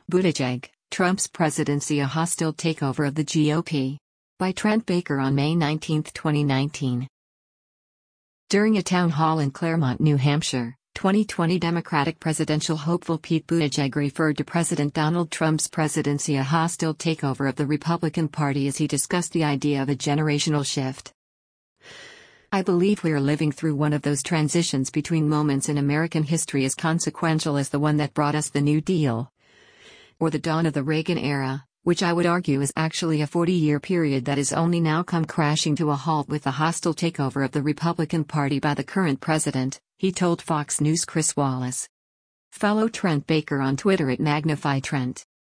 Buttigieg, Trump's presidency a hostile takeover of the GOP. By Trent Baker on May 19, 2019. During a town hall in Claremont, New Hampshire, 2020 Democratic presidential hopeful Pete Buttigieg referred to President Donald Trump's presidency a hostile takeover of the Republican Party as he discussed the idea of a generational shift. "I believe we are living through one of those transitions between moments in American history as consequential as the one that brought us the New Deal, or the dawn of the Reagan era, which I would argue is actually a 40-year period that has only now come crashing to a halt with the hostile takeover of the Republican Party by the current president," he told Fox News' Chris Wallace. Follow Trent Baker on Twitter at MagnifyTrent.